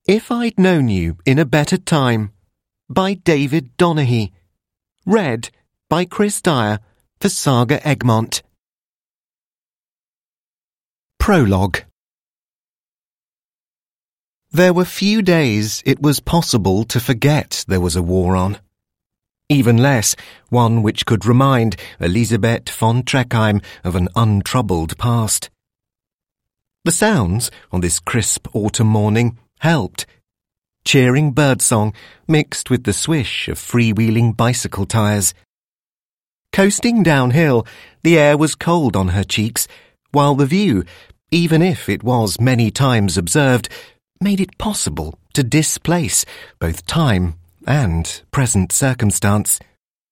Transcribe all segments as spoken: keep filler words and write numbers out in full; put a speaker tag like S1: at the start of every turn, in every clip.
S1: If I'd Known You in a Better Time by David Donaghy. Read by Chris Dyer for Saga Egmont. Prologue. There were few days it was possible to forget there was a war on. Even less one which could remind Elisabeth von Treckheim of an untroubled past. The sounds on this crisp autumn morning helped. Cheering birdsong mixed with the swish of freewheeling bicycle tyres. Coasting downhill, the air was cold on her cheeks, while the view, even if it was many times observed, made it possible to displace both time and present circumstance.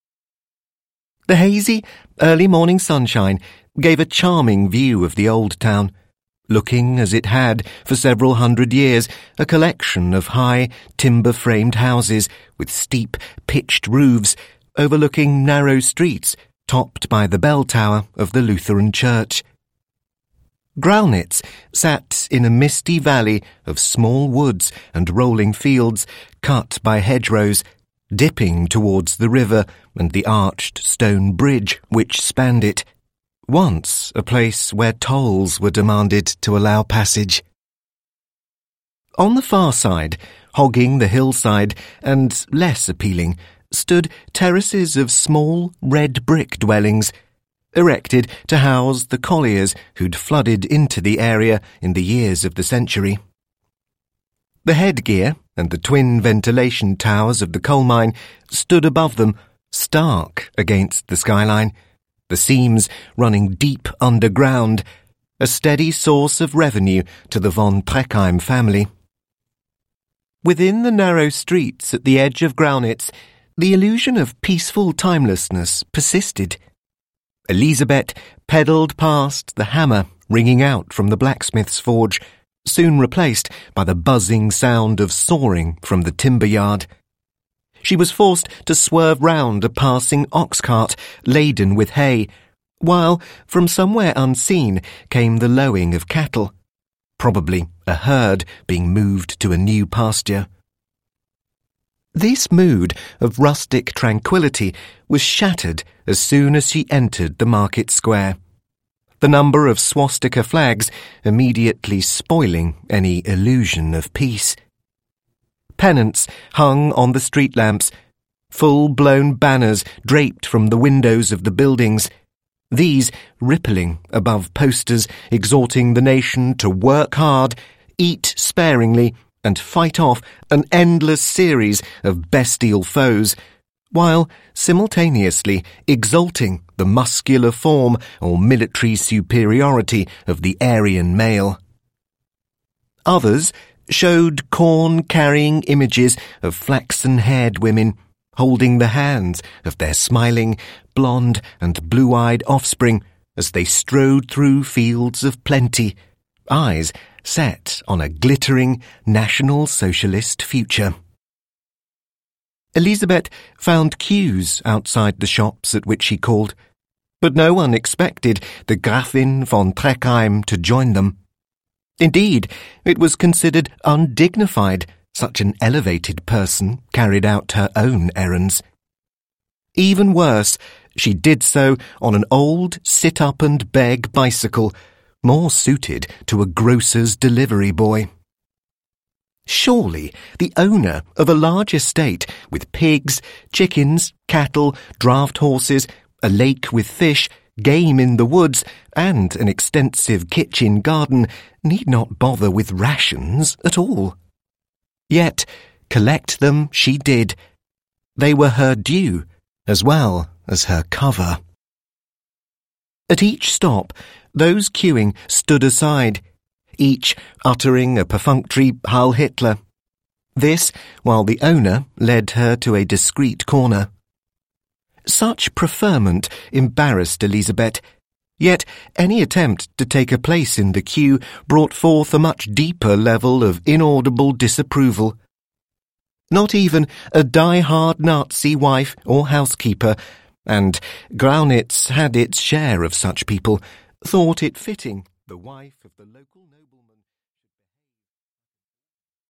S1: The hazy, early morning sunshine gave a charming view of the old town, looking as it had for several hundred years a collection of high, timber-framed houses with steep, pitched roofs overlooking narrow streets topped by the bell tower of the Lutheran church. Graunitz sat in a misty valley of small woods and rolling fields cut by hedgerows, dipping towards the river and the arched stone bridge which spanned it. Once a place where tolls were demanded to allow passage. On the far side, hogging the hillside and less appealing, stood terraces of small red brick dwellings, erected to house the colliers who'd flooded into the area in the years of the century. The headgear and the twin ventilation towers of the coal mine stood above them, stark against the skyline, the seams running deep underground, a steady source of revenue to the von Treckheim family. Within the narrow streets at the edge of Graunitz, the illusion of peaceful timelessness persisted. Elisabeth pedalled past the hammer ringing out from the blacksmith's forge, soon replaced by the buzzing sound of sawing from the timber yard. She was forced to swerve round a passing ox cart laden with hay, while from somewhere unseen came the lowing of cattle, probably a herd being moved to a new pasture. This mood of rustic tranquillity was shattered as soon as she entered the market square, the number of swastika flags immediately spoiling any illusion of peace. Pennants hung on the street lamps, full-blown banners draped from the windows of the buildings, these rippling above posters exhorting the nation to work hard, eat sparingly, and fight off an endless series of bestial foes, while simultaneously exalting the muscular form or military superiority of the Aryan male. Others showed corn-carrying images of flaxen-haired women holding the hands of their smiling, blonde and blue-eyed offspring as they strode through fields of plenty, eyes set on a glittering National Socialist future. Elisabeth found queues outside the shops at which she called, but no one expected the Gräfin von Treckheim to join them. Indeed, it was considered undignified such an elevated person carried out her own errands. Even worse, she did so on an old sit-up-and-beg bicycle, more suited to a grocer's delivery boy. Surely the owner of a large estate with pigs, chickens, cattle, draught horses, a lake with fish, game in the woods, and an extensive kitchen garden need not bother with rations at all. Yet collect them she did. They were her due, as well as her cover. At each stop, those queuing stood aside, each uttering a perfunctory Heil Hitler. This while the owner led her to a discreet corner. Such preferment embarrassed Elisabeth, yet any attempt to take a place in the queue brought forth a much deeper level of inaudible disapproval. Not even a die-hard Nazi wife or housekeeper, and Graunitz had its share of such people, thought it fitting the wife of the local noble